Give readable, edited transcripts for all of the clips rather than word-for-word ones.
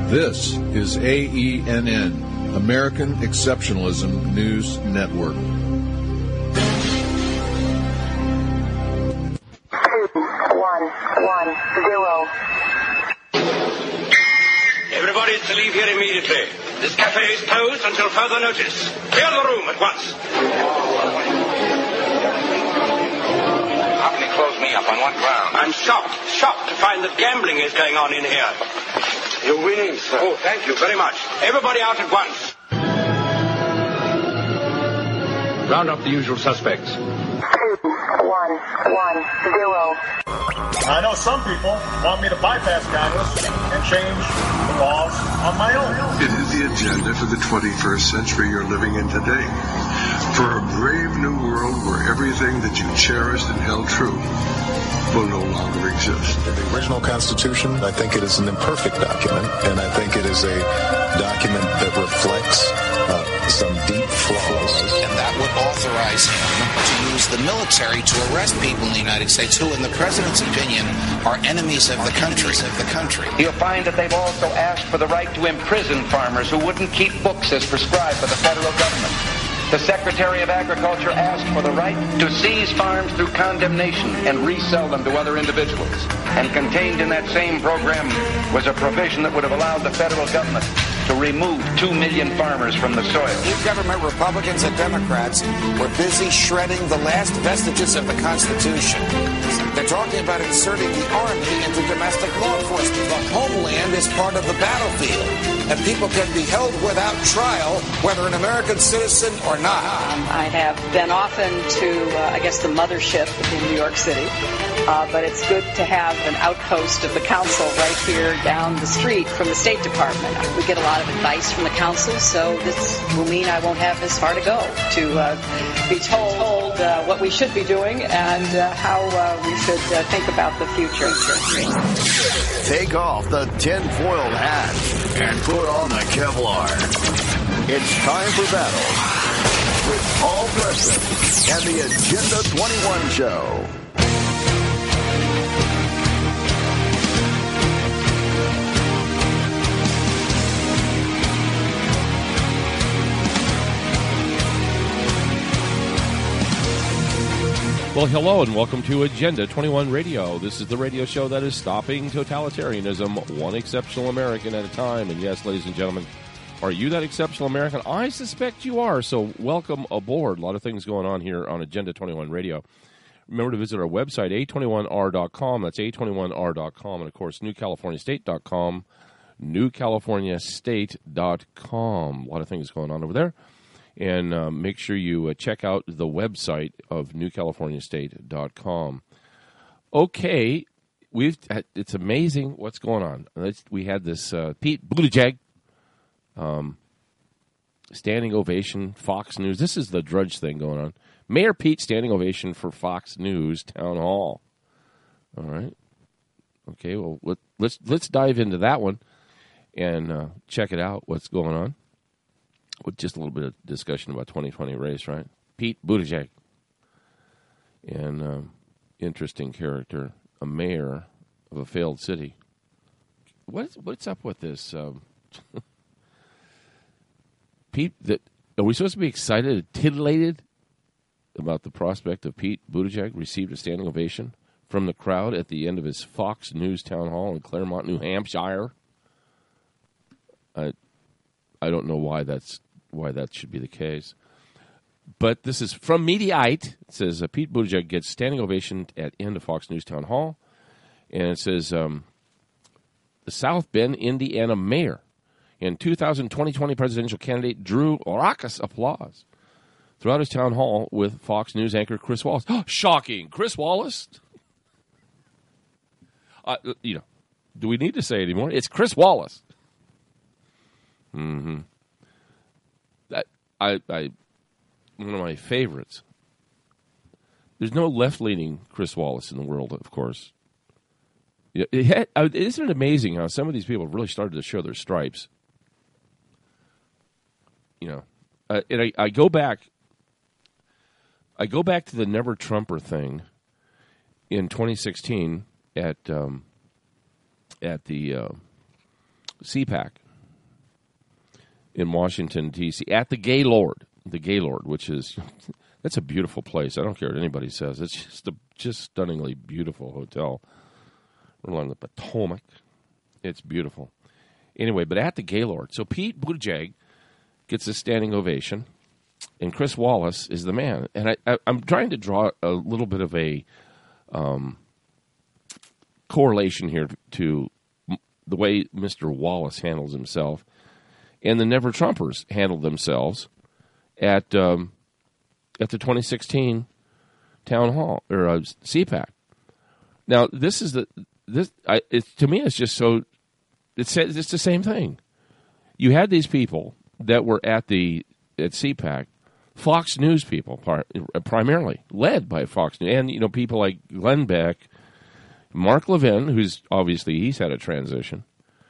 This is AENN, American Exceptionalism News Network. 2110. Everybody is to leave here immediately. This cafe is closed until further notice. Clear the room at once. How can he close me up on what ground? I'm shocked to find that gambling is going on in here. You're winning, sir. Oh, thank you very much. Everybody out at once. Round up the usual suspects. 2110. I know some people want me to bypass Congress and change the laws on my own. It is the agenda for the 21st century you're living in today. For a brave new world where everything that you cherished and held true will no longer exist. The original Constitution, I think it is an imperfect document, and I think it is a document that reflects some deep flaws. And that would authorize him to use the military to arrest people in the United States who, in the president's opinion, are enemies of the country. You'll find that they've also asked for the right to imprison farmers who wouldn't keep books as prescribed by the federal government. The Secretary of Agriculture asked for the right to seize farms through condemnation and resell them to other individuals. And contained in that same program was a provision that would have allowed the federal government to remove 2 million farmers from the soil. Government Republicans and Democrats were busy shredding the last vestiges of the Constitution. They're talking about inserting the Army into domestic law enforcement. The homeland is part of the battlefield, and people can be held without trial, whether an American citizen or not. I have been often to, the mothership in New York City, but it's good to have an outpost of the council right here down the street from the State Department. We get a lot of advice from the council, so this will mean I won't have this far to go to be told what we should be doing and how we should think about the future. Take off the tinfoil hat and put on the Kevlar. It's time for battle with Paul Preston and the Agenda 21 Show. Well, hello and welcome to Agenda 21 Radio. This is the radio show that is stopping totalitarianism, one exceptional American at a time. And yes, ladies and gentlemen, are you that exceptional American? I suspect you are, so welcome aboard. A lot of things going on here on Agenda 21 Radio. Remember to visit our website, a21r.com. That's a21r.com. And, of course, newcaliforniastate.com, newcaliforniastate.com. A lot of things going on over there. And make sure you check out the website of newcaliforniastate.com. Okay, it's amazing what's going on. We had this Pete Buttigieg standing ovation, Fox News. This is the Drudge thing going on. Mayor Pete standing ovation for Fox News town hall. All right. Okay, well, let's dive into that one and check it out, what's going on. With just a little bit of discussion about 2020 race, right? Pete Buttigieg. And interesting character, a mayor of a failed city. What's up with this? Pete, are we supposed to be excited, titillated about the prospect of Pete Buttigieg received a standing ovation from the crowd at the end of his Fox News town hall in Claremont, New Hampshire? I don't know why that should be the case. But this is from Mediaite. It says, Pete Buttigieg gets standing ovation at end of Fox News town hall. And it says, the South Bend, Indiana mayor and 2020 presidential candidate drew raucous applause throughout his town hall with Fox News anchor Chris Wallace. Shocking. Chris Wallace? Do we need to say it anymore? It's Chris Wallace. Mm-hmm. I one of my favorites. There's no left-leaning Chris Wallace in the world, of course. Isn't it amazing how some of these people have really started to show their stripes? And I go back to the Never Trumper thing in 2016 at the CPAC in Washington, D.C., at the Gaylord, which is, that's a beautiful place. I don't care what anybody says. It's just stunningly beautiful hotel along the Potomac. It's beautiful. Anyway, but at the Gaylord. So Pete Buttigieg gets a standing ovation, and Chris Wallace is the man. And I'm trying to draw a little bit of a correlation here to the way Mr. Wallace handles himself and the Never Trumpers handled themselves at the 2016 town hall or CPAC. Now, this is to me, it's just so. It's the same thing. You had these people that were at CPAC, Fox News people primarily, led by Fox News, and people like Glenn Beck, Mark Levin, who's obviously he's had a transition,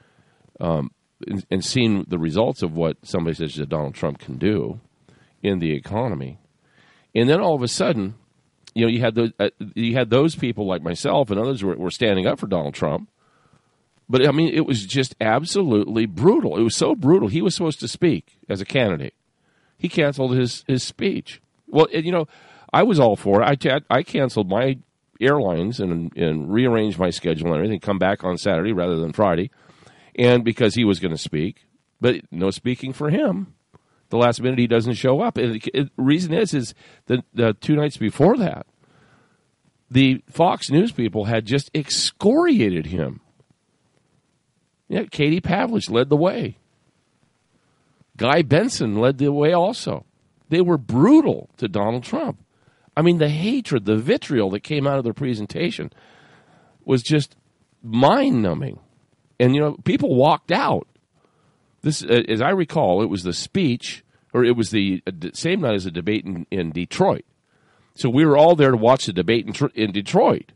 and seen the results of what somebody such as Donald Trump can do in the economy, and then all of a sudden, you had those people like myself and others were standing up for Donald Trump. But, I mean, it was just absolutely brutal. It was so brutal. He was supposed to speak as a candidate. He canceled his speech. Well, I was all for it. I canceled my airlines and rearranged my schedule and everything, come back on Saturday rather than Friday, and because he was going to speak. But no speaking for him. The last minute he doesn't show up. And the reason is the 2 nights before that, the Fox News people had just excoriated him. Yeah, Katie Pavlich led the way. Guy Benson led the way also. They were brutal to Donald Trump. I mean, the hatred, the vitriol that came out of their presentation was just mind-numbing. And, people walked out. This, as I recall, it was the speech, or it was the same night as the debate in Detroit. So we were all there to watch the debate in Detroit.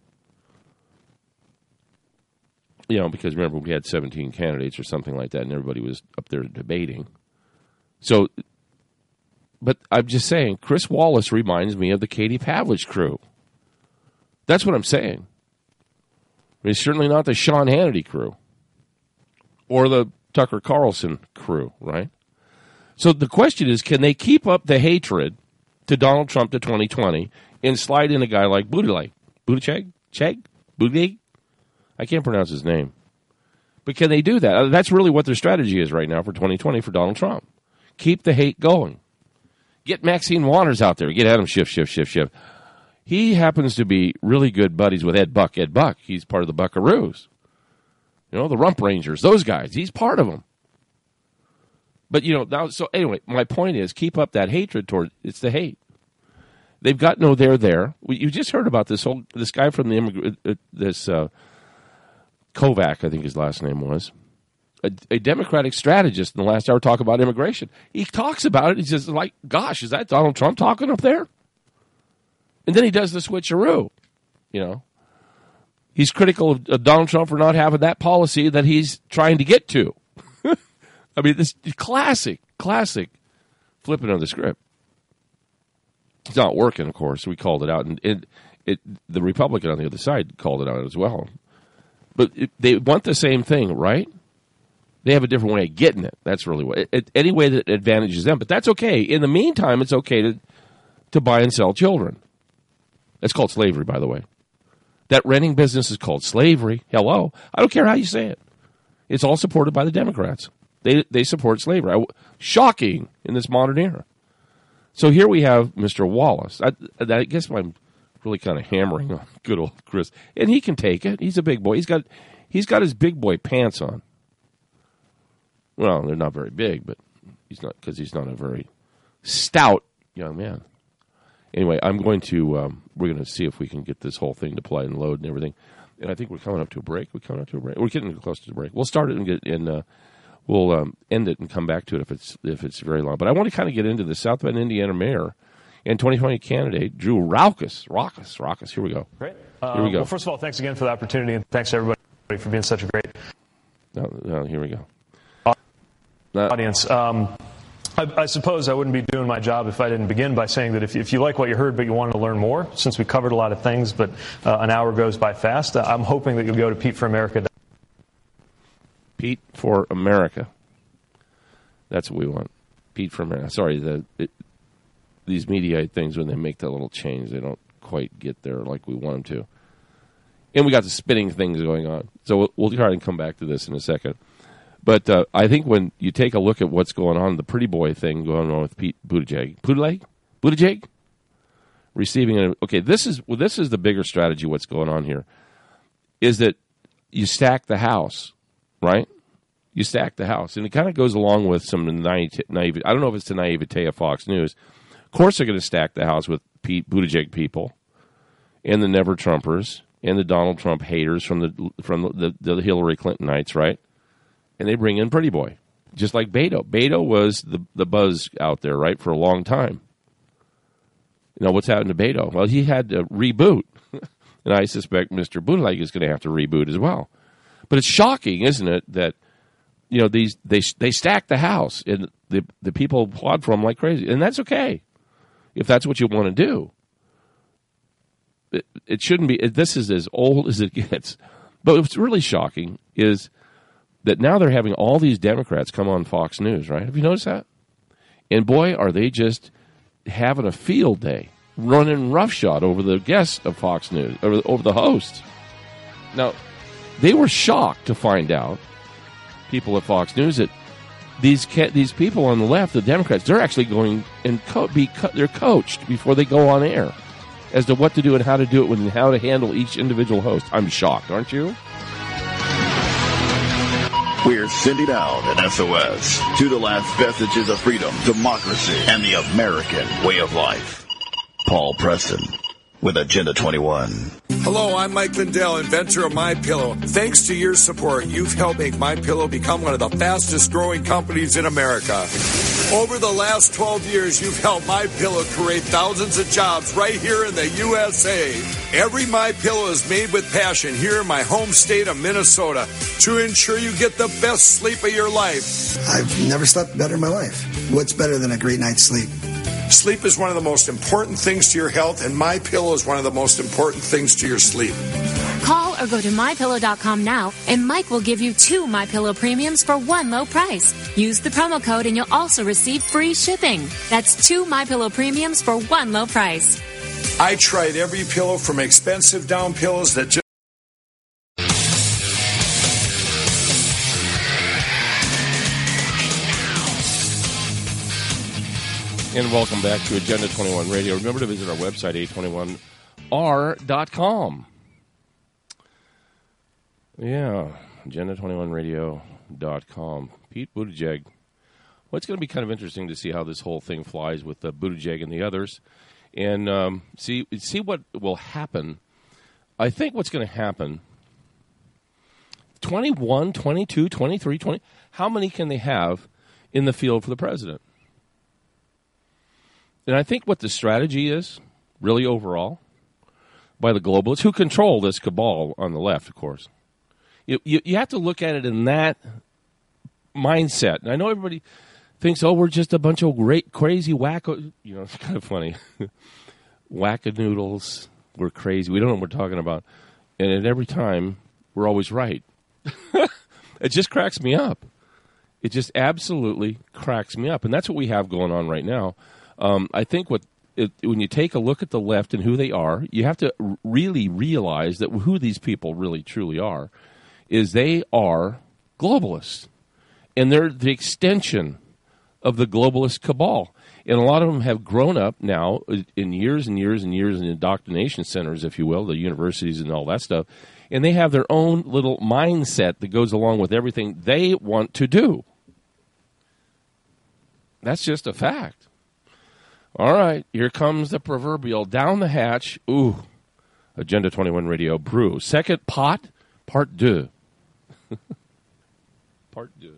Because remember, we had 17 candidates or something like that, and everybody was up there debating. So, but I'm just saying, Chris Wallace reminds me of the Katie Pavlich crew. That's what I'm saying. It's certainly not the Sean Hannity crew or the Tucker Carlson crew, right? So the question is, can they keep up the hatred to Donald Trump to 2020 and slide in a guy like Buttigieg? Buttigieg? I can't pronounce his name. But can they do that? That's really what their strategy is right now for 2020 for Donald Trump. Keep the hate going. Get Maxine Waters out there. Get Adam Schiff. He happens to be really good buddies with Ed Buck. He's part of the Buckaroos. The Rump Rangers, those guys. He's part of them. But, so anyway, my point is keep up that hatred toward, it's the hate. They've got no there. You just heard about this guy from the Kovac, I think his last name was, a Democratic strategist in the last hour talk about immigration. He talks about it. He says, like, gosh, is that Donald Trump talking up there? And then he does the switcheroo, He's critical of Donald Trump for not having that policy that he's trying to get to. I mean, this classic flipping of the script. It's not working, of course. We called it out. And the Republican on the other side called it out as well. But they want the same thing, right? They have a different way of getting it. That's really what. Any way that advantages them. But that's okay. In the meantime, it's okay to buy and sell children. That's called slavery, by the way. That renting business is called slavery. Hello. I don't care how you say it. It's all supported by the Democrats. They support slavery. Shocking in this modern era. So here we have Mr. Wallace. I guess I'm really kind of hammering on good old Chris. And he can take it. He's a big boy. He's got his big boy pants on. Well, they're not very big, but he's not a very stout young man. Anyway, we're going to see if we can get this whole thing to play and load and everything. And I think we're coming up to a break. We're getting close to the break. We'll start it and we'll end it and come back to it if it's very long. But I want to kind of get into the South Bend, Indiana mayor and 2020 candidate Drew Raucus. Here we go. Great. Here we go. Well, first of all, thanks again for the opportunity, and thanks everybody for being such a great here we go. Audience. I suppose I wouldn't be doing my job if I didn't begin by saying that if you like what you heard but you wanted to learn more, since we covered a lot of things, but an hour goes by fast, I'm hoping that you'll go to PeteForAmerica. Pete for America. That's what we want. Pete for America. Sorry, these Mediaite things, when they make that little change, they don't quite get there like we want them to. And we got the spinning things going on. So we'll try and come back to this in a second. But I think when you take a look at what's going on, the pretty boy thing going on with Pete Buttigieg? Receiving an... Okay, this is the bigger strategy, what's going on here, is that you stack the house, right? You stack the house. And it kind of goes along with some naivety. I don't know if it's the naivete of Fox News. Of course they're going to stack the house with Pete Buttigieg people and the Never-Trumpers and the Donald Trump haters from the Hillary Clintonites, right? And they bring in Pretty Boy, just like Beto. Beto was the buzz out there, right, for a long time. You know, what's happened to Beto? Well, he had to reboot. And I suspect Mr. Buttigieg is going to have to reboot as well. But it's shocking, isn't it, that, you know, they stack the house and the people applaud for them like crazy. And that's okay if that's what you want to do. It shouldn't be. This is as old as it gets. But what's really shocking is that now they're having all these Democrats come on Fox News, right? Have you noticed that? And boy, are they just having a field day, running roughshod over the guests of Fox News, over the hosts. Now, they were shocked to find out, people at Fox News, that these people on the left, the Democrats, they're actually going and they're coached before they go on air as to what to do and how to do it and how to handle each individual host. I'm shocked, aren't you? We're sending out an SOS to the last vestiges of freedom, democracy, and the American way of life. Paul Preston with Agenda 21. Hello, I'm Mike Lindell, inventor of MyPillow. Thanks to your support, you've helped make MyPillow become one of the fastest growing companies in America. Over the last 12 years, you've helped MyPillow create thousands of jobs right here in the USA. Every MyPillow is made with passion here in my home state of Minnesota to ensure you get the best sleep of your life. I've never slept better in my life. What's better than a great night's sleep? Sleep is one of the most important things to your health, and MyPillow is one of the most important things to your sleep. Call or go to MyPillow.com now, and Mike will give you 2 MyPillow premiums for one low price. Use the promo code, and you'll also receive free shipping. That's 2 MyPillow premiums for one low price. I tried every pillow from expensive down pillows that just... And welcome back to Agenda 21 Radio. Remember to visit our website, a21r.com. Yeah, agenda21radio.com. Pete Buttigieg. Well, it's going to be kind of interesting to see how this whole thing flies with Buttigieg and the others. And see what will happen. I think what's going to happen, 21, 22, 23, 20, how many can they have in the field for the president? And I think what the strategy is, really overall, by the globalists, who control this cabal on the left, of course. You have to look at it in that mindset. And I know everybody thinks, oh, we're just a bunch of crazy wacko... You know, it's kind of funny. Wackadoodles. We're crazy. We don't know what we're talking about. And at every time, we're always right. It just cracks me up. It just absolutely cracks me up. And that's what we have going on right now. I think when you take a look at the left and who they are, you have to really realize that who these people really truly are is they are globalists. And they're the extension of the globalist cabal. And a lot of them have grown up now in years and years and years in indoctrination centers, if you will, the universities and all that stuff. And they have their own little mindset that goes along with everything they want to do. That's just a fact. All right, here comes the proverbial down the hatch. Ooh, Agenda 21 Radio brew. Second pot, part deux. Part deux.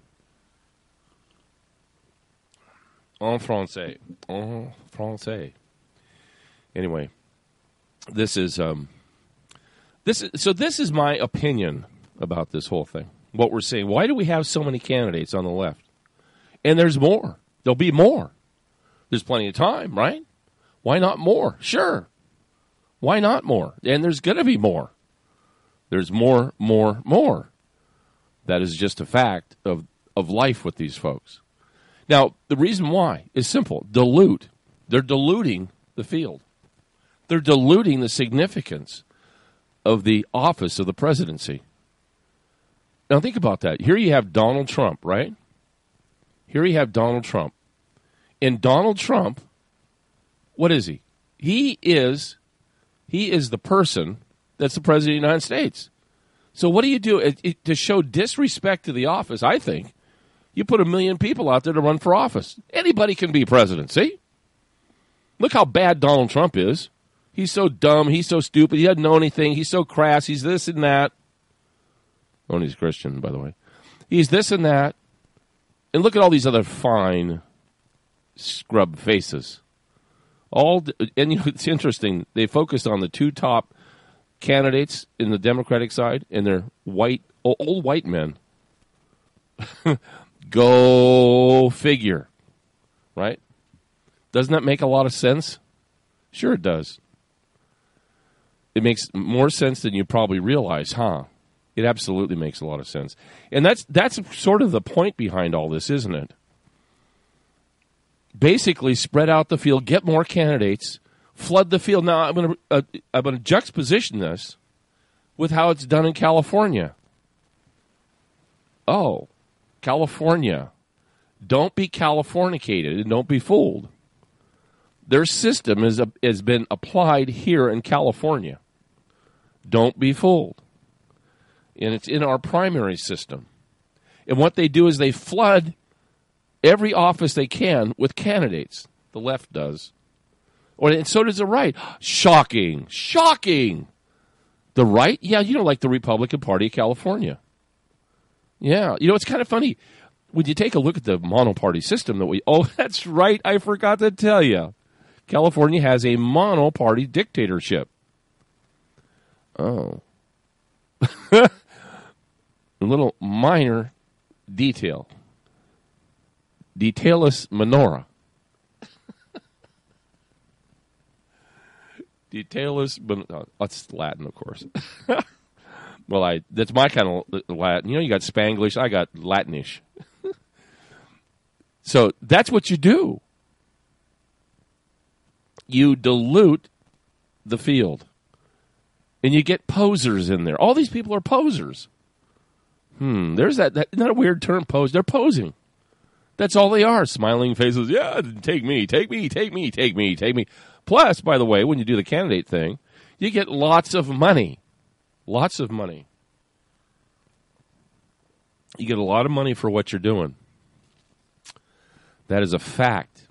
En français. En français. Anyway, this is my opinion about this whole thing. What we're saying. Why do we have so many candidates on the left? And there's more. There'll be more. There's plenty of time, right? Why not more? Sure. Why not more? And there's going to be more. There's more. That is just a fact of life with these folks. Now, the reason why is simple. Dilute. They're diluting the field. They're diluting the significance of the office of the presidency. Now, think about that. Here you have Donald Trump, right? Here you have Donald Trump. And Donald Trump, what is he? He is the person that's the president of the United States. So what do you do? To show disrespect to the office, I think, you put 1 million people out there to run for office. Anybody can be president, see? Look how bad Donald Trump is. He's so dumb. He's so stupid. He doesn't know anything. He's so crass. He's this and that. Oh, and he's Christian, by the way. He's this and that. And look at all these other fine scrub faces. And you know, it's interesting. They focused on the two top candidates in the Democratic side, and they're old white men. Go figure. Right? Doesn't that make a lot of sense? Sure it does. It makes more sense than you probably realize, huh? It absolutely makes a lot of sense. And that's sort of the point behind all this, isn't it? Basically, spread out the field, get more candidates, flood the field. Now, I'm going to juxtaposition this with how it's done in California. Oh, California. Don't be Californicated and don't be fooled. Their system has been applied here in California. Don't be fooled. And it's in our primary system. And what they do is they flood every office they can with candidates. The left does. And so does the right. Shocking. Shocking. The right? Yeah, you know, like the Republican Party of California. Yeah. You know, it's kind of funny. When you take a look at the monoparty system that's right, I forgot to tell you. California has a monoparty dictatorship. Oh. A little minor detail. Detailus minora. Detailus, that's Latin, of course. Well, that's my kind of Latin. You know, you got Spanglish, I got Latinish. So that's what you do. You dilute the field. And you get posers in there. All these people are posers. There's that isn't that a weird term, pose? They're posing. That's all they are. Smiling faces. Yeah, take me, take me, take me, take me, take me. Plus, by the way, when you do the candidate thing, you get lots of money. Lots of money. You get a lot of money for what you're doing. That is a fact.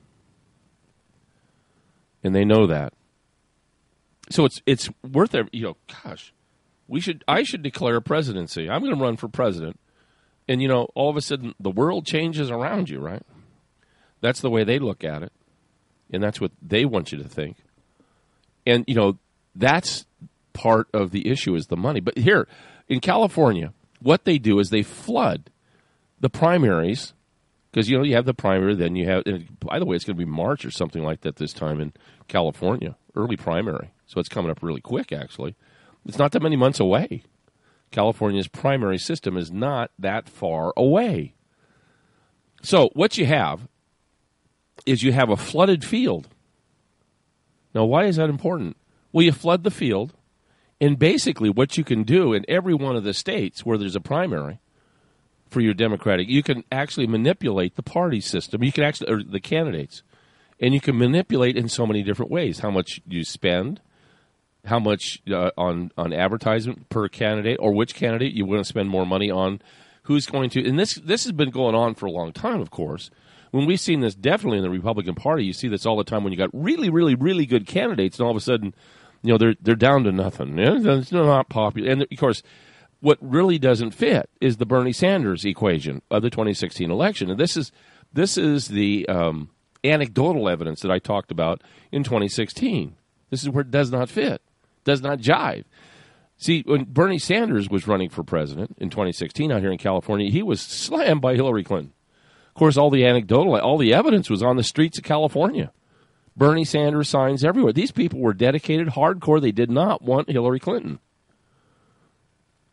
And they know that. So it's worth it. You know, gosh, I should declare a presidency. I'm going to run for president. And, you know, all of a sudden the world changes around you, right? That's the way they look at it. And that's what they want you to think. And, you know, that's part of the issue is the money. But here in California, what they do is they flood the primaries because, you know, you have the primary, then you have, and by the way, it's going to be March or something like that this time in California, early primary. So it's coming up really quick, actually. It's not that many months away. California's primary system is not that far away. So what you have is you have a flooded field. Now, why is that important? Well, you flood the field, and basically what you can do in every one of the states where there's a primary for your Democratic, you can actually manipulate the party system. You can actually, or the candidates, and you can manipulate in so many different ways. How much you spend, how much on advertisement per candidate, or which candidate you want to spend more money on, who's going to. And this has been going on for a long time, of course. When we've seen this definitely in the Republican Party, you see this all the time when you got really, really, really good candidates, and all of a sudden, you know, they're down to nothing. It's not popular. And, of course, what really doesn't fit is the Bernie Sanders equation of the 2016 election. And this is the anecdotal evidence that I talked about in 2016. This is where it does not fit, does not jive. See, when Bernie Sanders was running for president in 2016 out here in California, he was slammed by Hillary Clinton. Of course, all the evidence was on the streets of California. Bernie Sanders signs everywhere. These people were dedicated, hardcore. They did not want Hillary Clinton.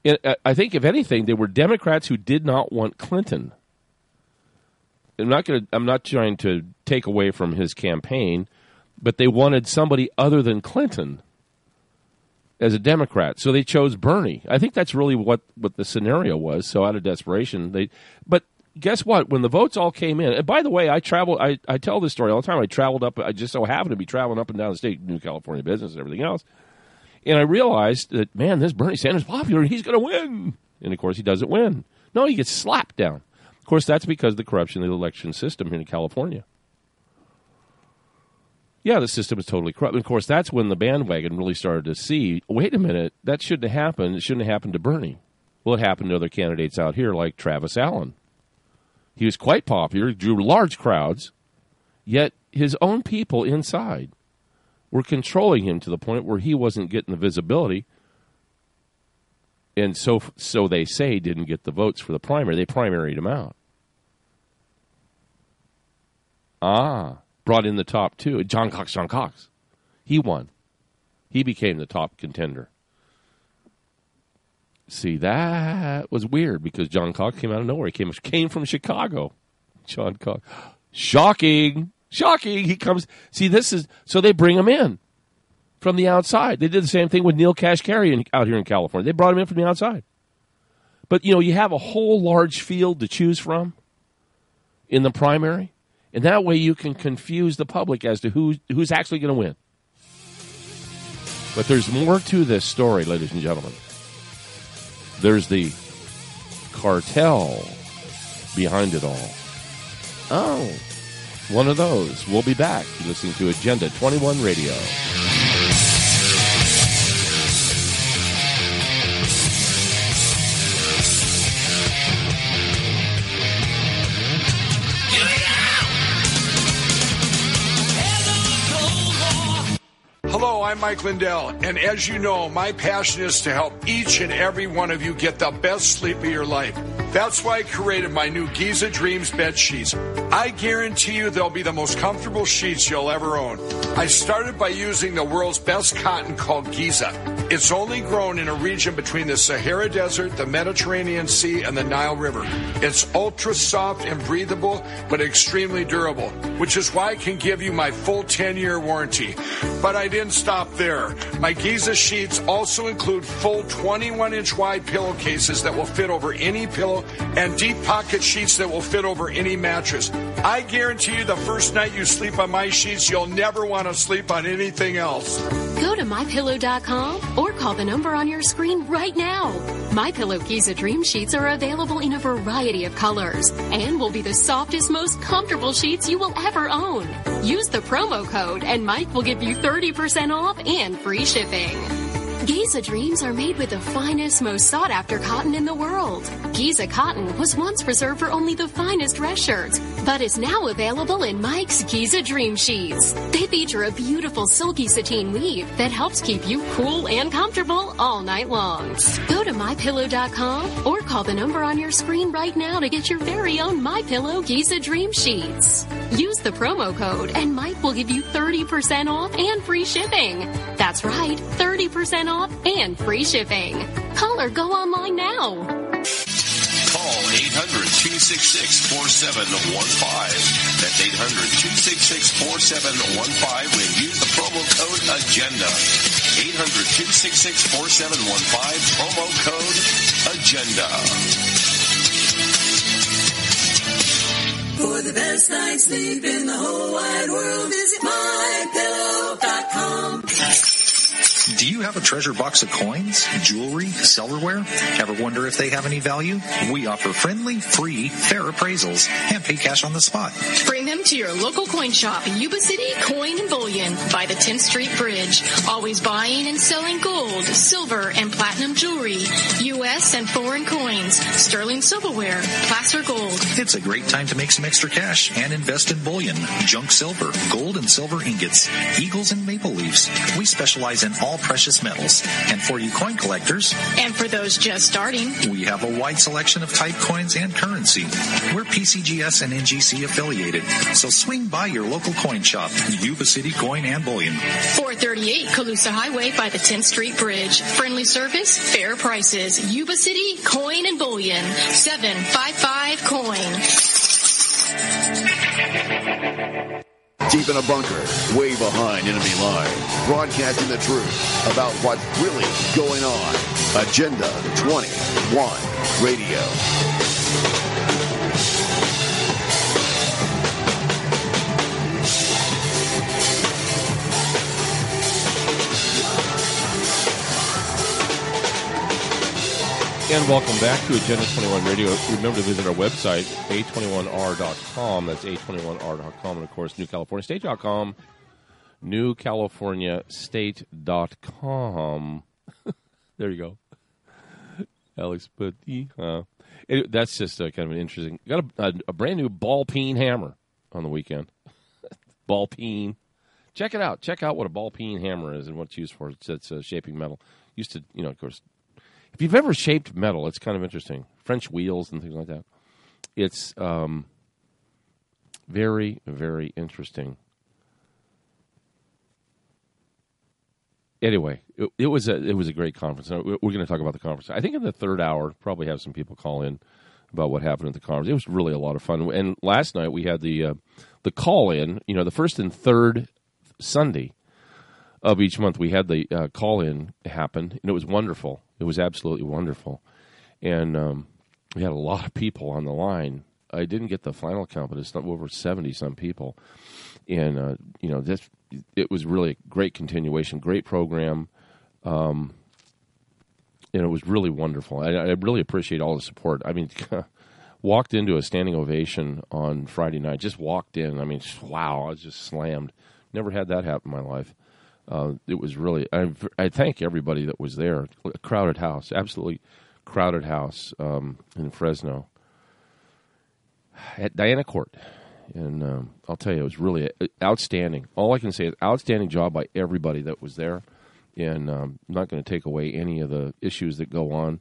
I think, if anything, they were Democrats who did not want Clinton. I'm not trying to take away from his campaign, but they wanted somebody other than Clinton as a Democrat. So they chose Bernie. I think that's really what the scenario was. So out of desperation, but guess what? When the votes all came in, and by the way, I tell this story all the time. I just so happened to be traveling up and down the state, New California business and everything else. And I realized that, man, this Bernie Sanders is popular, and he's going to win. And, of course, he doesn't win. No, he gets slapped down. Of course, that's because of the corruption of the election system here in California. Yeah, the system is totally corrupt. And, of course, that's when the bandwagon really started to see, wait a minute, that shouldn't have happened. It shouldn't have happened to Bernie. Well, it happened to other candidates out here like Travis Allen. He was quite popular, drew large crowds, yet his own people inside were controlling him to the point where he wasn't getting the visibility, and so they say didn't get the votes for the primary. They primaried him out. Brought in the top two. John Cox. He won. He became the top contender. See, that was weird because John Cox came out of nowhere. He came from Chicago. John Cox. Shocking. He comes. See, so they bring him in from the outside. They did the same thing with Neil Kashkari out here in California. They brought him in from the outside. But, you have a whole large field to choose from in the primary, and that way you can confuse the public as to who's actually going to win. But there's more to this story, ladies and gentlemen. There's the cartel behind it all. Oh, one of those. We'll be back. You're listening to Agenda 21 Radio. Hello, I'm Mike Lindell, and as you know, my passion is to help each and every one of you get the best sleep of your life. That's why I created my new Giza Dreams bed sheets. I guarantee you they'll be the most comfortable sheets you'll ever own. I started by using the world's best cotton called Giza. It's only grown in a region between the Sahara Desert, the Mediterranean Sea, and the Nile River. It's ultra soft and breathable, but extremely durable, which is why I can give you my full 10-year warranty. But I didn't stop there. My Giza sheets also include full 21-inch wide pillowcases that will fit over any pillow and deep pocket sheets that will fit over any mattress. I guarantee you the first night you sleep on my sheets, you'll never want to sleep on anything else. Go to MyPillow.com or call the number on your screen right now. MyPillow Giza Dream Sheets are available in a variety of colors and will be the softest, most comfortable sheets you will ever own. Use the promo code and Mike will give you 30% off and free shipping. Giza Dreams are made with the finest, most sought-after cotton in the world. Giza cotton was once reserved for only the finest dress shirts, but is now available in Mike's Giza Dream Sheets. They feature a beautiful silky sateen weave that helps keep you cool and comfortable all night long. Go to MyPillow.com or call the number on your screen right now to get your very own MyPillow Giza Dream Sheets. Use the promo code and Mike will give you 30% off and free shipping. That's right, 30% off and free shipping. Call or go online now. Call 800-266-4715. That's 800-266-4715 and use the promo code AGENDA. 800-266-4715, promo code AGENDA. For the best night's sleep in the whole wide world, visit MyPillow.com. Do you have a treasure box of coins, jewelry, silverware? Ever wonder if they have any value? We offer friendly, free, fair appraisals and pay cash on the spot. Bring them to your local coin shop in Yuba City Coin and Bullion by the 10th Street Bridge. Always buying and selling gold, silver, and platinum jewelry, U.S. and foreign coins, sterling silverware, placer gold. It's a great time to make some extra cash and invest in bullion, junk silver, gold and silver ingots, eagles and maple leaves. We specialize in all all precious metals. And for you coin collectors, And for those just starting, we have a wide selection of type coins and currency. We're PCGS and NGC affiliated, so swing by your local coin shop, Yuba City Coin and Bullion. 438 Colusa Highway by the 10th Street Bridge. Friendly service, fair prices. Yuba City Coin and Bullion. 755 Coin. Deep in a bunker, way behind enemy lines, broadcasting the truth about what's really going on. Agenda 21 Radio. And welcome back to Agenda 21 Radio. Remember to visit our website, a21r.com. That's a21r.com. And, of course, newcaliforniastate.com. newcaliforniastate.com. There you go. Alex, but that's just kind of an interesting. Got a brand new ball peen hammer on the weekend. Ball peen. Check it out. Check out what a ball peen hammer is and what it's used for. It's shaping metal. Used to, of course. If you've ever shaped metal, it's kind of interesting. French wheels and things like that. It's very, very interesting. Anyway, it was a great conference. We're going to talk about the conference. I think in the third hour, probably have some people call in about what happened at the conference. It was really a lot of fun. And last night we had the call-in, the first and third Sunday of each month, we had the call-in happen, and it was wonderful. It was absolutely wonderful. And we had a lot of people on the line. I didn't get the final count, but it's over 70-some people. And, it was really a great continuation, great program. And it was really wonderful. I really appreciate all the support. I mean, walked into a standing ovation on Friday night, just walked in. I mean, wow, I was just slammed. Never had that happen in my life. It was really, I thank everybody that was there. A crowded house, absolutely crowded house in Fresno at Diana Court. And I'll tell you, it was really outstanding. All I can say is outstanding job by everybody that was there. And I'm not going to take away any of the issues that go on.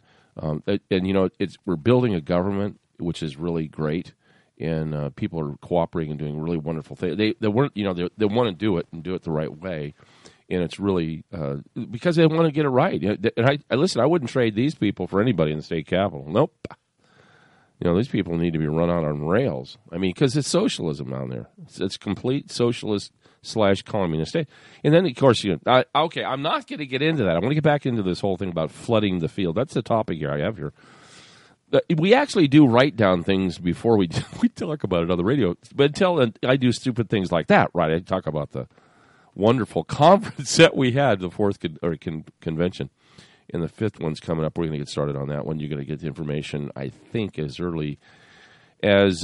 We're building a government, which is really great. And people are cooperating and doing really wonderful things. They want to do it and do it the right way. And it's really because they want to get it right. And I wouldn't trade these people for anybody in the state capitol. Nope. These people need to be run out on rails. I mean, because it's socialism down there. It's complete socialist / communist state. And then, of course, I'm not going to get into that. I want to get back into this whole thing about flooding the field. That's the topic here I have here. We actually do write down things before we talk about it on the radio. But until I do stupid things like that, right? I talk about the wonderful conference that we had, the fourth convention. And the fifth one's coming up. We're going to get started on that one. You're going to get the information, I think, as early as,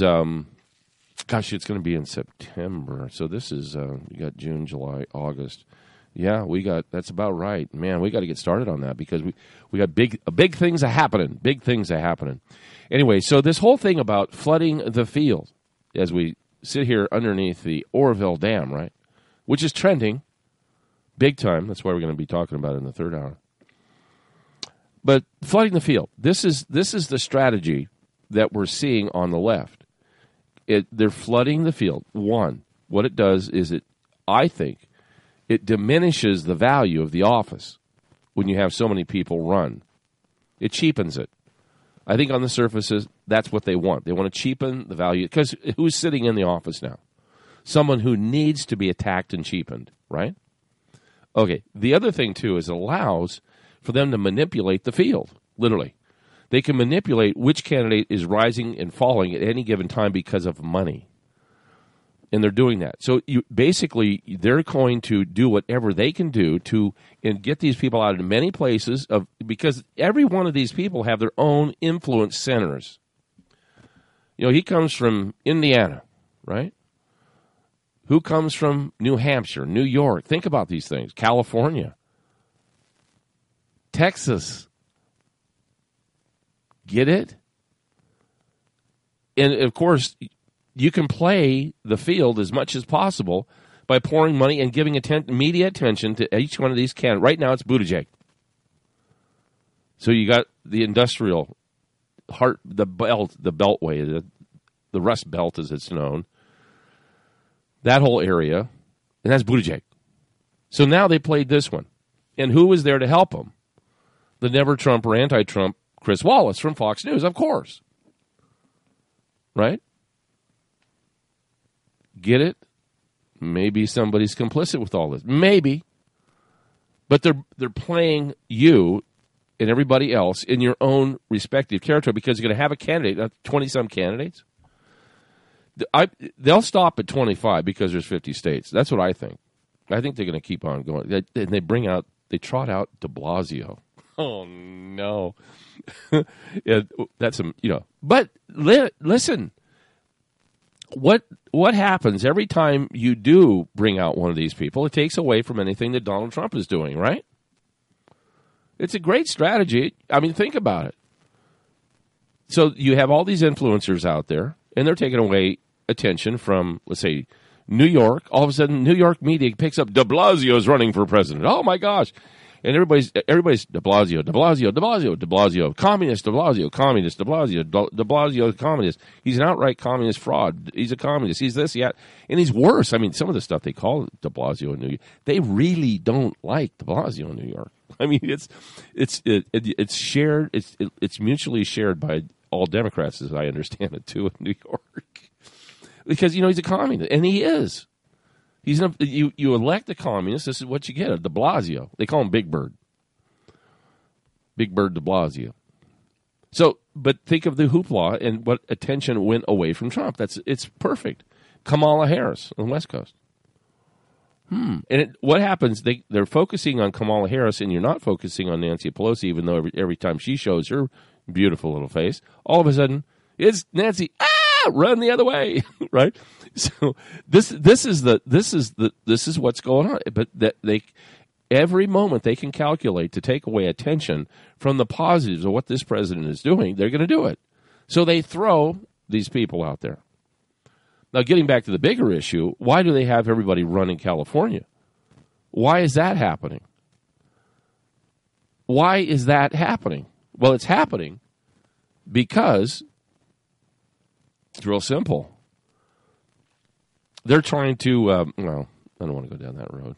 it's going to be in September. So this is, you got June, July, August. Yeah, that's about right. Man, we got to get started on that because we got big things are happening. Big things are happening. Anyway, so this whole thing about flooding the field as we sit here underneath the Oroville Dam, right, which is trending big time. That's why we're going to be talking about it in the third hour. But flooding the field, this is the strategy that we're seeing on the left. They're flooding the field. One, what it does is I think, it diminishes the value of the office when you have so many people run. It cheapens it. I think on the surfaces, that's what they want. They want to cheapen the value. Because who's sitting in the office now? Someone who needs to be attacked and cheapened, right? Okay, the other thing, too, is it allows for them to manipulate the field, literally. They can manipulate which candidate is rising and falling at any given time because of money. And they're doing that. So they're going to do whatever they can do and get these people out in many places because every one of these people have their own influence centers. He comes from Indiana, right? Who comes from New Hampshire, New York? Think about these things. California. Texas. Get it? And, of course, you can play the field as much as possible by pouring money and giving media attention to each one of these candidates. Right now, it's Buttigieg. So you got the industrial heart, the beltway, the Rust Belt as it's known, that whole area, and that's Buttigieg. So now they played this one. And who was there to help them? The never-Trump or anti-Trump Chris Wallace from Fox News, of course. Right? Get it? Maybe somebody's complicit with all this. Maybe. But they're playing you and everybody else in your own respective territory because you're going to have a candidate, 20-some candidates. They'll stop at 25 because there's 50 states. That's what I think. I think they're going to keep on going. They trot out de Blasio. Oh, no. Yeah, that's But listen, what happens every time you do bring out one of these people? It takes away from anything that Donald Trump is doing, right? It's a great strategy. I mean, think about it. So you have all these influencers out there, and they're taking away attention from, let's say, New York. All of a sudden, New York media picks up de Blasio is running for president. Oh, my gosh. And everybody's de Blasio, communist de Blasio, communist de Blasio, de Blasio communist. He's an outright communist fraud. He's a communist. He's this, yeah, and he's worse. I mean, some of the stuff they call de Blasio in New York, they really don't like de Blasio in New York. I mean, it's shared. It's mutually shared by all Democrats, as I understand it, too, in New York, because he's a communist, and he is. You elect a communist, this is what you get, a de Blasio. They call him Big Bird. Big Bird de Blasio. So, but think of the hoopla and what attention went away from Trump. It's perfect. Kamala Harris on the West Coast. And what happens, they're focusing on Kamala Harris, and you're not focusing on Nancy Pelosi, even though every time she shows her beautiful little face, all of a sudden, it's Nancy, run the other way, right? So this is what's going on. But that every moment they can calculate to take away attention from the positives of what this president is doing, they're going to do it. So they throw these people out there. Now, getting back to the bigger issue, why do they have everybody run in California? Why is that happening? Why is that happening? Well, it's happening because it's real simple. They're trying to, I don't want to go down that road.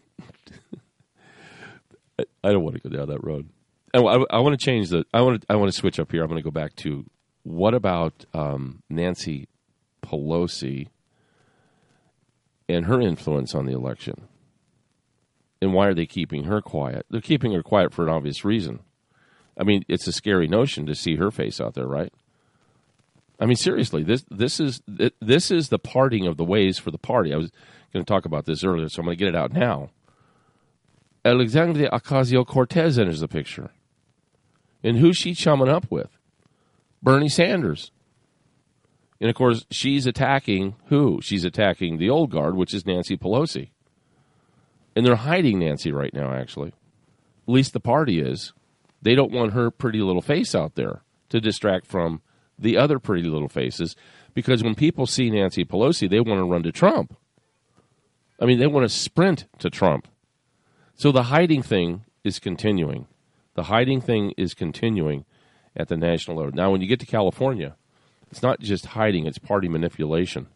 I don't want to go down that road. I want to change I want to switch up here. I'm going to go back to what about Nancy Pelosi and her influence on the election? And why are they keeping her quiet? They're keeping her quiet for an obvious reason. I mean, it's a scary notion to see her face out there, right? I mean, seriously, this is the parting of the ways for the party. I was going to talk about this earlier, so I'm going to get it out now. Alexandria Ocasio-Cortez enters the picture. And who's she chumming up with? Bernie Sanders. And, of course, she's attacking who? She's attacking the old guard, which is Nancy Pelosi. And they're hiding Nancy right now, actually. At least the party is. They don't want her pretty little face out there to distract from the other pretty little faces, because when people see Nancy Pelosi, they want to run to Trump. I mean, they want to sprint to Trump. So the hiding thing is continuing. The hiding thing is continuing at the national level. Now, when you get to California, it's not just hiding, it's party manipulation.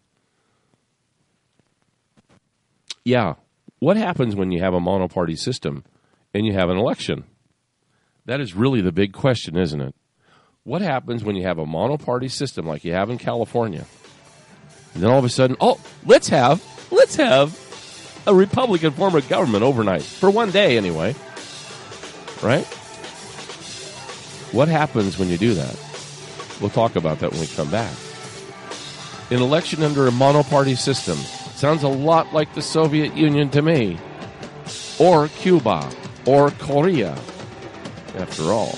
Yeah, what happens when you have a monoparty system and you have an election? That is really the big question, isn't it? What happens when you have a monoparty system like you have in California? And then all of a sudden, let's have a Republican form of government overnight. For one day, anyway. Right? What happens when you do that? We'll talk about that when we come back. An election under a monoparty system sounds a lot like the Soviet Union to me. Or Cuba. Or Korea. After all.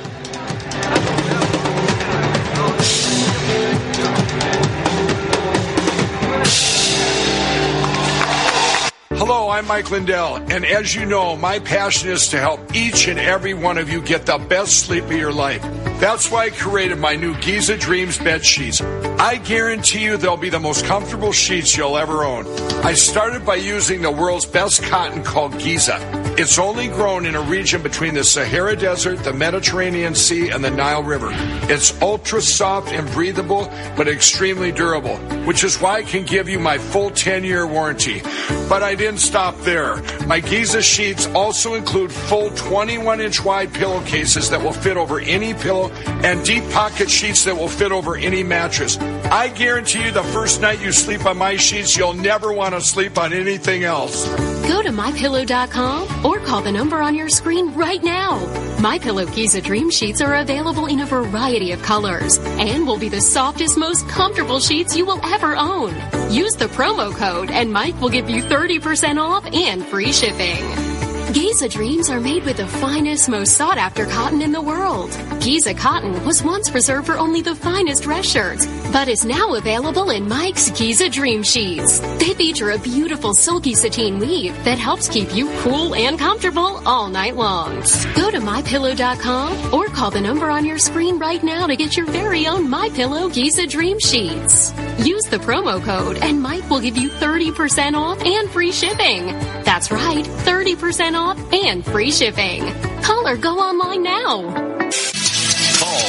Hello, I'm Mike Lindell, and as you know, my passion is to help each and every one of you get the best sleep of your life. That's why I created my new Giza Dreams bed sheets. I guarantee you they'll be the most comfortable sheets you'll ever own. I started by using the world's best cotton called Giza. It's only grown in a region between the Sahara Desert, the Mediterranean Sea, and the Nile River. It's ultra soft and breathable, but extremely durable, which is why I can give you my full 10-year warranty. But I didn't stop there. My Giza sheets also include full 21-inch wide pillowcases that will fit over any pillow and deep pocket sheets that will fit over any mattress. I guarantee you the first night you sleep on my sheets, you'll never want to sleep on anything else. Go to MyPillow.com or call the number on your screen right now. MyPillow Giza Dream Sheets are available in a variety of colors and will be the softest, most comfortable sheets you will ever own. Use the promo code and Mike will give you 30% off and free shipping. Giza Dreams are made with the finest, most sought-after cotton in the world. Giza cotton was once reserved for only the finest dress shirts, but is now available in Mike's Giza Dream Sheets. They feature a beautiful silky sateen weave that helps keep you cool and comfortable all night long. Go to MyPillow.com or call the number on your screen right now to get your very own MyPillow Giza Dream Sheets. Use the promo code and Mike will give you 30% off and free shipping. That's right, 30% off and free shipping. Call or go online now. Call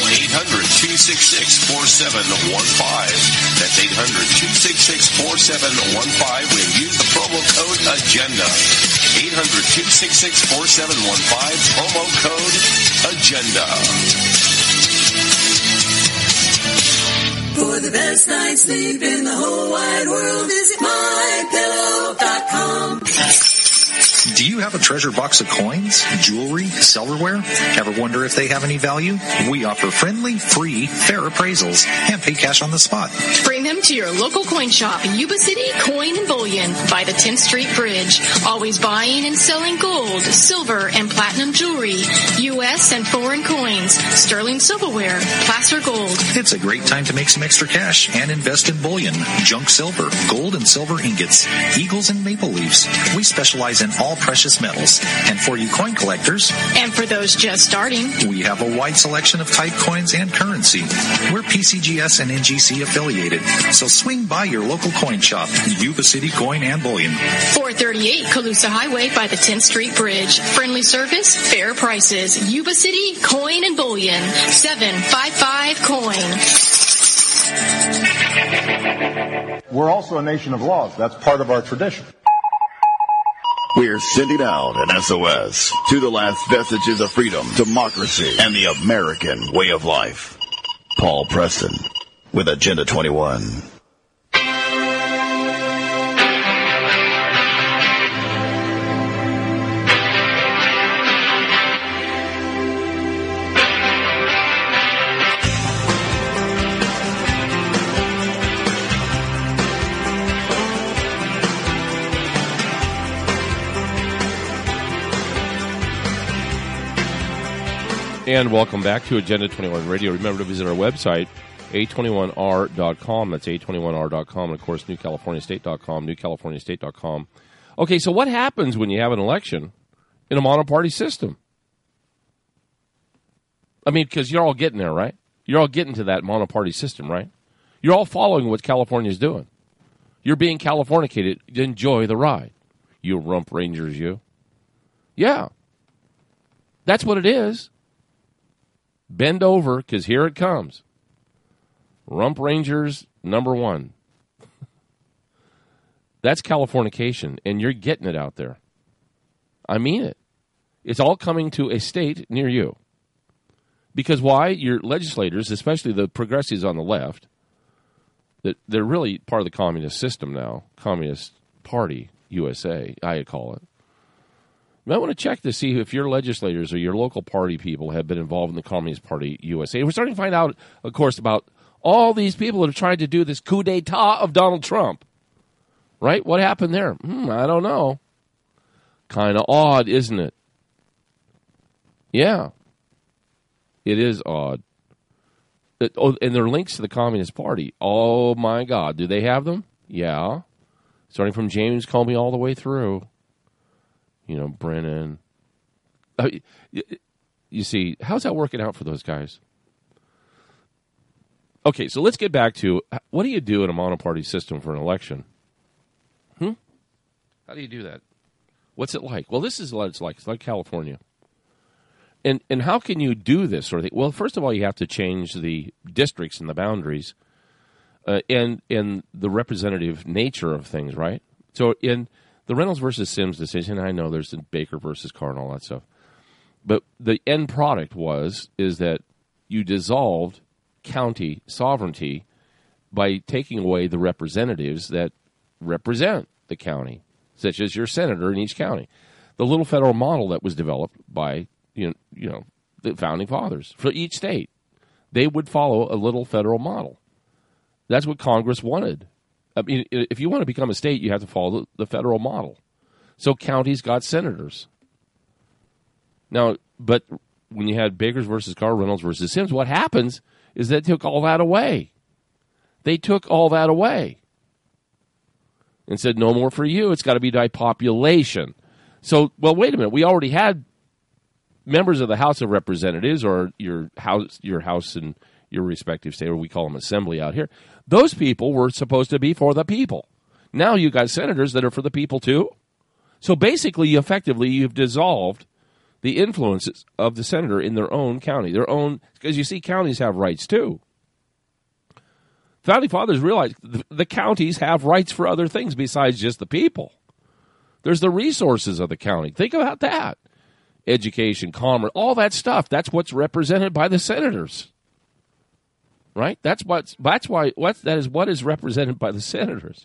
800-266-4715. That's 800-266-4715 when you use the promo code AGENDA. 800-266-4715, promo code AGENDA. For the best night's sleep in the whole wide world, visit MyPillow.com. Do you have a treasure box of coins, jewelry, silverware? Ever wonder if they have any value? We offer friendly, free, fair appraisals and pay cash on the spot. Bring them to your local coin shop in Yuba City Coin and Bullion by the 10th Street Bridge. Always buying and selling gold, silver, and platinum jewelry, U.S. and foreign coins, sterling silverware, placer gold. It's a great time to make some extra cash and invest in bullion, junk silver, gold and silver ingots, eagles and maple leaves. We specialize in all precious metals. And for you coin collectors, and for those just starting, we have a wide selection of type coins and currency. We're PCGS and NGC affiliated, so swing by your local coin shop, Yuba City Coin and Bullion. 438 Calusa Highway by the 10th Street Bridge. Friendly service, fair prices. Yuba City Coin and Bullion. 755 Coin. We're also a nation of laws. That's part of our tradition. We're sending out an SOS to the last vestiges of freedom, democracy, and the American way of life. Paul Preston with Agenda 21. And welcome back to Agenda 21 Radio. Remember to visit our website, a21r.com. That's a21r.com. And, of course, newcaliforniastate.com, newcaliforniastate.com. Okay, so what happens when you have an election in a monoparty system? I mean, because you're all getting there, right? You're all getting to that monoparty system, right? You're all following what California's doing. You're being Californicated. Enjoy the ride. You rump rangers, you. Yeah. That's what it is. Bend over, because here it comes. Rump Rangers number 1. That's Californication, and you're getting it out there. I mean it. It's all coming to a state near you. Because why? Your legislators, especially the progressives on the left, that they're really part of the communist system now. Communist Party, USA, I call it. You might want to check to see if your legislators or your local party people have been involved in the Communist Party USA. We're starting to find out, of course, about all these people that have tried to do this coup d'etat of Donald Trump. Right? What happened there? I don't know. Kind of odd, isn't it? Yeah. It is odd. And there are links to the Communist Party. Oh, my God. Do they have them? Yeah. Starting from James Comey all the way through. You know, Brennan. You see, how's that working out for those guys? Okay, so let's get back to what do you do in a monoparty system for an election? How do you do that? What's it like? Well, this is what it's like. It's like California. And how can you do this sort of thing? Well, first of all, you have to change the districts and the boundaries and the representative nature of things, right? So in the Reynolds versus Sims decision, I know there's the Baker versus Carr and all that stuff, but the end product is that you dissolved county sovereignty by taking away the representatives that represent the county, such as your senator in each county. The little federal model that was developed by you know the founding fathers for each state, they would follow a little federal model. That's what Congress wanted. I mean, if you want to become a state, you have to follow the federal model. So counties got senators. Now, but when you had Bakers versus Carr, Reynolds versus Sims, what happens is they took all that away. They took all that away and said, no more for you. It's got to be by population. So, well, wait a minute. We already had members of the House of Representatives, or your house in your respective state, or we call them assembly out here. Those people were supposed to be for the people. Now you got senators that are for the people too. So basically, you've dissolved the influences of the senator in their own county, because you see, counties have rights too. Founding fathers realized the counties have rights for other things besides just the people. There's the resources of the county. Think about that. Education, commerce, all that stuff. That's what's represented by the senators. Right? That is what is represented by the senators.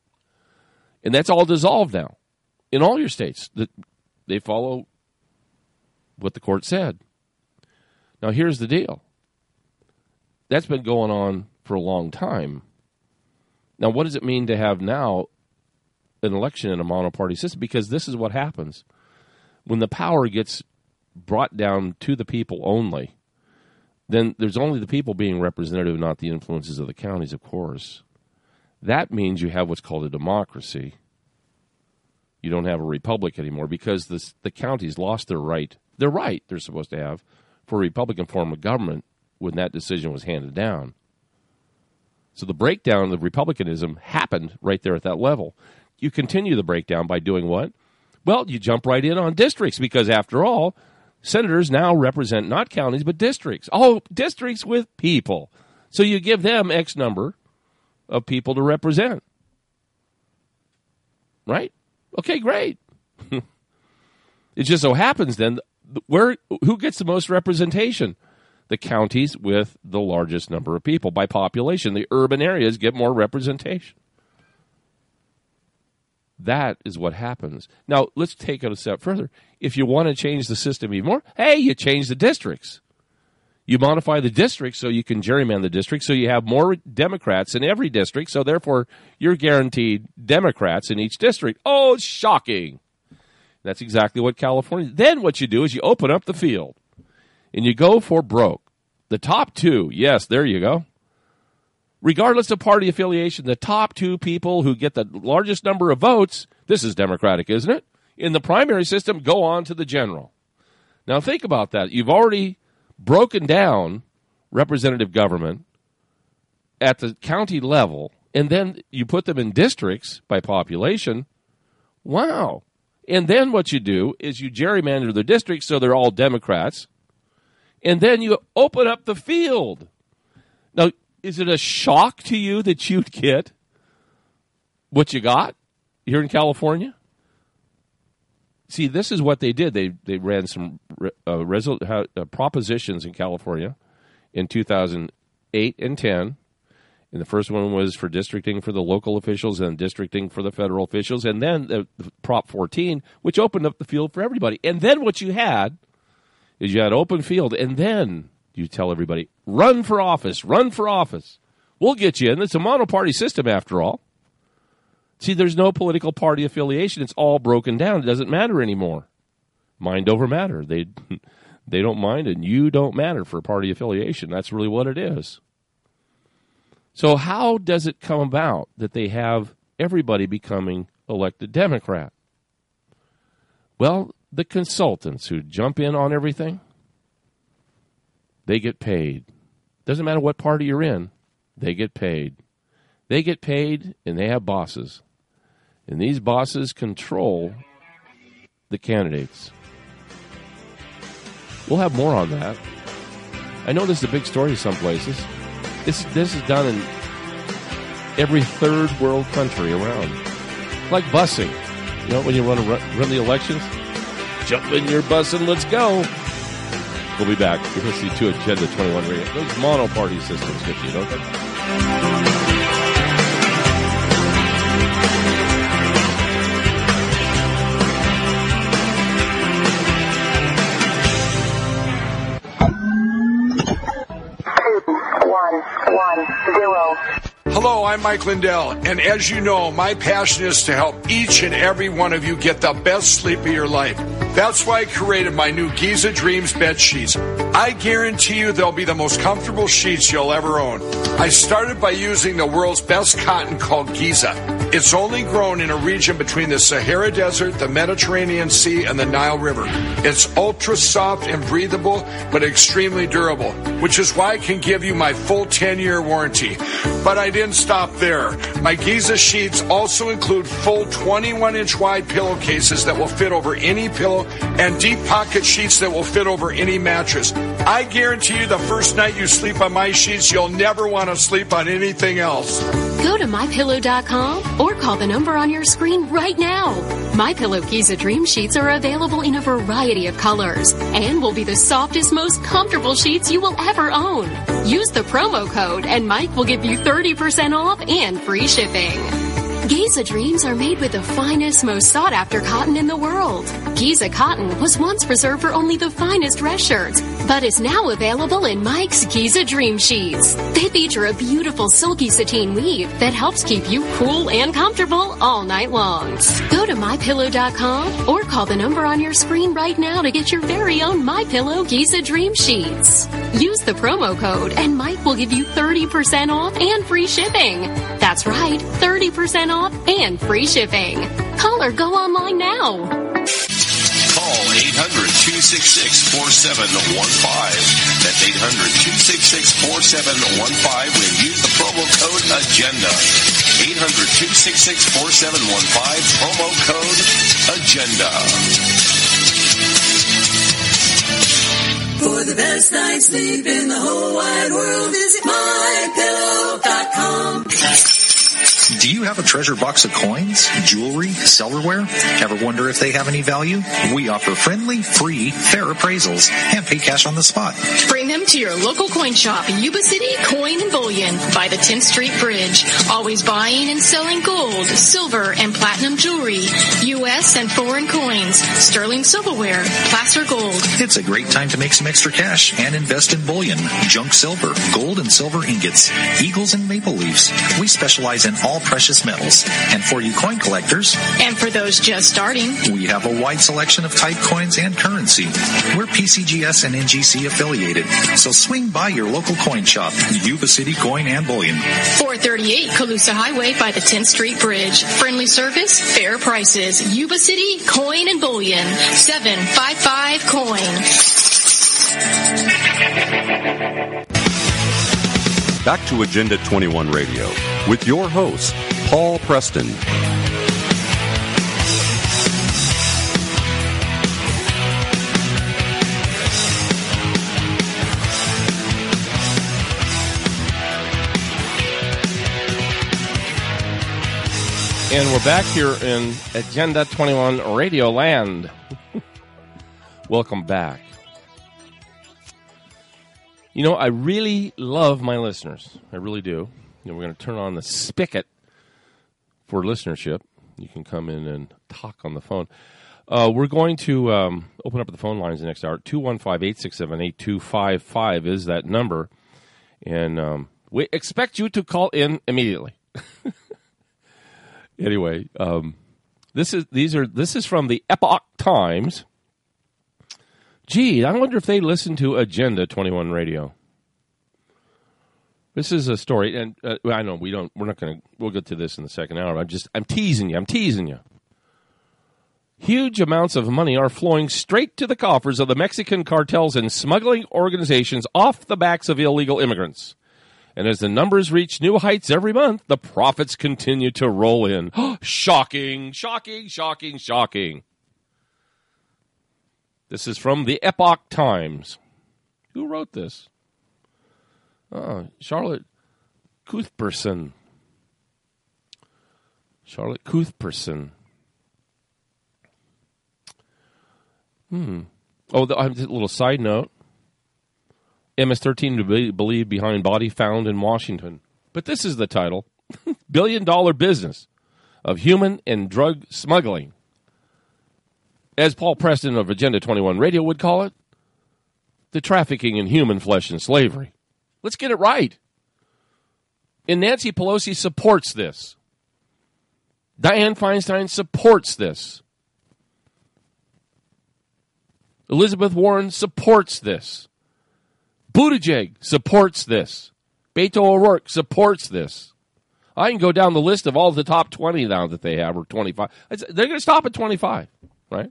And that's all dissolved now. In all your states, they follow what the court said. Now, here's the deal. That's been going on for a long time. Now, what does it mean to have now an election in a monoparty system? Because this is what happens. When the power gets brought down to the people only, then there's only the people being representative, not the influences of the counties, of course. That means you have what's called a democracy. You don't have a republic anymore because the counties lost their right they're supposed to have for a Republican form of government when that decision was handed down. So the breakdown of republicanism happened right there at that level. You continue the breakdown by doing what? Well, you jump right in on districts because, after all, senators now represent not counties but districts. Oh, districts with people. So you give them X number of people to represent. Right? Okay, great. It just so happens then, who gets the most representation? The counties with the largest number of people by population. The urban areas get more representation. That is what happens. Now, let's take it a step further. If you want to change the system even more, hey, you change the districts. You modify the districts so you can gerrymander the districts so you have more Democrats in every district, so therefore you're guaranteed Democrats in each district. Oh, shocking. That's exactly what California. Then what you do is you open up the field and you go for broke. The top two, yes, there you go. Regardless of party affiliation, the top two people who get the largest number of votes, this is Democratic, isn't it? In the primary system, go on to the general. Now think about that. You've already broken down representative government at the county level, and then you put them in districts by population. Wow. And then what you do is you gerrymander the districts so they're all Democrats, and then you open up the field. Now, is it a shock to you that you'd get what you got here in California? See, this is what they did. They ran some propositions in California in 2008 and 10. And the first one was for districting for the local officials and districting for the federal officials. And then the Prop 14, which opened up the field for everybody. And then what you had is you had open field. And then you tell everybody, run for office, run for office. We'll get you in. It's a monoparty system after all. See, there's no political party affiliation. It's all broken down. It doesn't matter anymore. Mind over matter. They don't mind, and you don't matter for party affiliation. That's really what it is. So how does it come about that they have everybody becoming elected Democrat? Well, the consultants who jump in on everything, they get paid. Doesn't matter what party you're in. They get paid. They get paid, and they have bosses. And these bosses control the candidates. We'll have more on that. I know this is a big story some places. This is done in every third world country around. Like busing. You know, when you run the elections? Jump in your bus and let's go. We'll be back. You're listening to Agenda 21 Radio. Those monoparty systems get you, don't they? 110. Hello, I'm Mike Lindell, and as you know, my passion is to help each and every one of you get the best sleep of your life. That's why I created my new Giza Dreams bed sheets. I guarantee you they'll be the most comfortable sheets you'll ever own. I started by using the world's best cotton called Giza. It's only grown in a region between the Sahara Desert, the Mediterranean Sea, and the Nile River. It's ultra soft and breathable, but extremely durable, which is why I can give you my full 10-year warranty. But I didn't stop there. My Giza sheets also include full 21-inch wide pillowcases that will fit over any pillow and deep pocket sheets that will fit over any mattress. I guarantee you the first night you sleep on my sheets, you'll never want to sleep on anything else. Go to MyPillow.com or call the number on your screen right now. MyPillow Giza Dream Sheets are available in a variety of colors and will be the softest, most comfortable sheets you will ever own. Use the promo code and Mike will give you 30% off and free shipping. Giza Dreams are made with the finest, most sought-after cotton in the world. Giza cotton was once reserved for only the finest rest shirts, but is now available in Mike's Giza Dream Sheets. They feature a beautiful silky sateen weave that helps keep you cool and comfortable all night long. Go to MyPillow.com or call the number on your screen right now to get your very own MyPillow Giza Dream Sheets. Use the promo code and Mike will give you 30% off and free shipping. That's right, 30% off and free shipping. Call or go online now. Call 800-266-4715. That's 800-266-4715 when use the promo code AGENDA. 800-266-4715, promo code AGENDA. For the best night's sleep in the whole wide world, visit MyPillow.com. Do you have a treasure box of coins, jewelry, silverware? Ever wonder if they have any value? We offer friendly, free, fair appraisals and pay cash on the spot. Bring them to your local coin shop in Yuba City Coin and Bullion by the 10th Street Bridge. Always buying and selling gold, silver, and platinum jewelry, U.S. and foreign coins, sterling silverware, placer gold. It's a great time to make some extra cash and invest in bullion, junk silver, gold and silver ingots, eagles and maple leaves. We specialize in all precious metals. And for you coin collectors, and for those just starting, we have a wide selection of type coins and currency. We're PCGS and NGC affiliated, so swing by your local coin shop, Yuba City Coin and Bullion. 438 Colusa Highway by the 10th Street Bridge. Friendly service, fair prices. Yuba City Coin and Bullion. 755 Coin. Back to Agenda 21 Radio with your host, Paul Preston. And we're back here in Agenda 21 Radio Land. Welcome back. You know, I really love my listeners. I really do. You know, we're going to turn on the spigot for listenership. You can come in and talk on the phone. We're going to open up the phone lines the next hour. 215-867-8255 is that number. And we expect you to call in immediately. Anyway, this is from the Epoch Times. Gee, I wonder if they listen to Agenda 21 Radio. This is a story, and I know we'll get to this in the second hour. I'm teasing you. Huge amounts of money are flowing straight to the coffers of the Mexican cartels and smuggling organizations off the backs of illegal immigrants. And as the numbers reach new heights every month, the profits continue to roll in. Shocking, shocking, shocking, shocking. This is from the Epoch Times. Who wrote this? Charlotte Cuthbertson. Charlotte Cuthbertson. Oh, a little side note. MS-13 to believe behind body found in Washington. But this is the title. Billion-dollar business of human and drug smuggling. As Paul Preston of Agenda 21 Radio would call it, the trafficking in human flesh and slavery. Let's get it right. And Nancy Pelosi supports this. Dianne Feinstein supports this. Elizabeth Warren supports this. Buttigieg supports this. Beto O'Rourke supports this. I can go down the list of all the top 20 now that they have, or 25. They're going to stop at 25, right?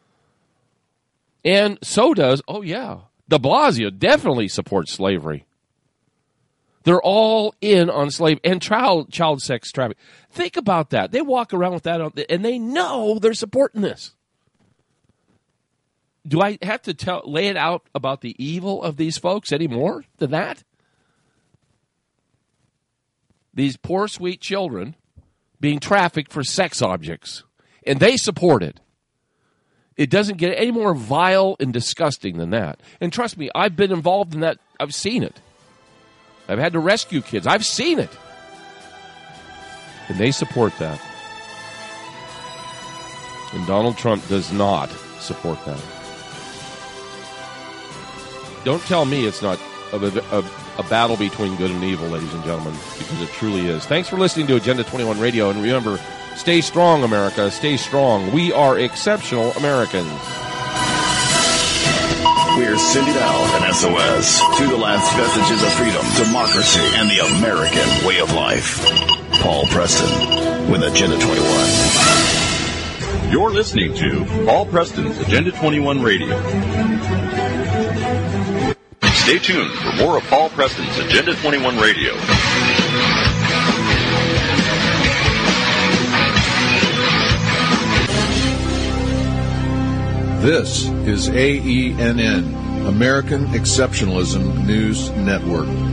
And so does, de Blasio definitely supports slavery. They're all in on slave and child sex trafficking. Think about that. They walk around with that, and they know they're supporting this. Do I have to lay it out about the evil of these folks any more than that? These poor, sweet children being trafficked for sex objects, and they support it. It doesn't get any more vile and disgusting than that. And trust me, I've been involved in that. I've seen it. I've had to rescue kids. I've seen it. And they support that. And Donald Trump does not support that. Don't tell me it's not a battle between good and evil, ladies and gentlemen, because it truly is. Thanks for listening to Agenda 21 Radio, and remember, stay strong, America. Stay strong. We are exceptional Americans. We're sending out an SOS to the last vestiges of freedom, democracy, and the American way of life. Paul Preston with Agenda 21. You're listening to Paul Preston's Agenda 21 Radio. Stay tuned for more of Paul Preston's Agenda 21 Radio. This is AENN, American Exceptionalism News Network.